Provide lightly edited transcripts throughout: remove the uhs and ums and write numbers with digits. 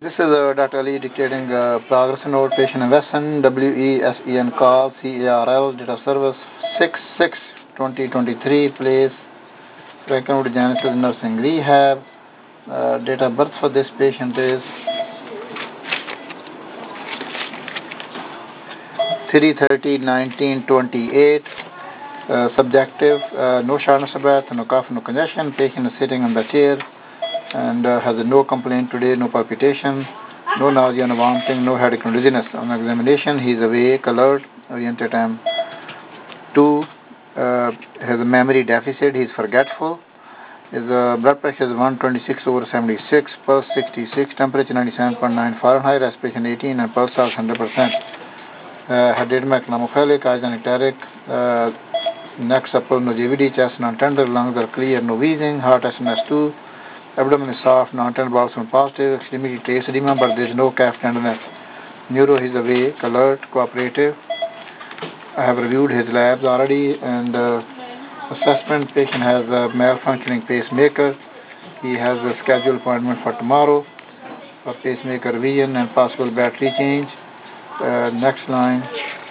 This is Dr. Ali dictating progress note patient Wesson WESEN call CARL date of service 6/6/2023 place Frankenwood Genesis Nursing Rehab. Date of birth for this patient is 3/30/1928. Subjective, no shortness of breath, no cough, no congestion. Patient is sitting on the chair and has no complaint today, no palpitation, no nausea, no vomiting, no headache, no dizziness. On examination, he is awake, alert, oriented time 2, has a memory deficit, he is forgetful. His blood pressure is 126/76, pulse 66, temperature 97.9 Fahrenheit, respiration 18, and pulse ox 100%. Head economophilic, eyes anicteric, neck supple, no JVD, chest non-tender, lungs are clear, no wheezing, heart SNS2, abdomen is soft, non-tender bowel sound positive, extremity trace edema, but there is no calf tenderness. Neuro is awake, alert, cooperative. I have reviewed his labs already, and assessment patient has a malfunctioning pacemaker. He has a scheduled appointment for tomorrow for pacemaker revision and possible battery change. Next line,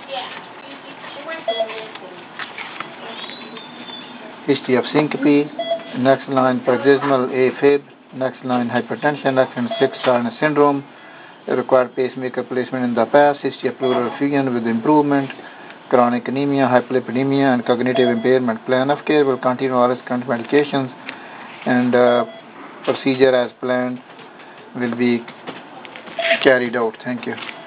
history of syncope. Next line, paroxysmal AFib. Next line, hypertension. Next line, 6 syndrome. Required pacemaker placement in the past. History of pleural effusion with improvement. Chronic anemia, hyperlipidemia, and cognitive impairment. Plan of care will continue all his current medications, and procedure as planned will be carried out. Thank you.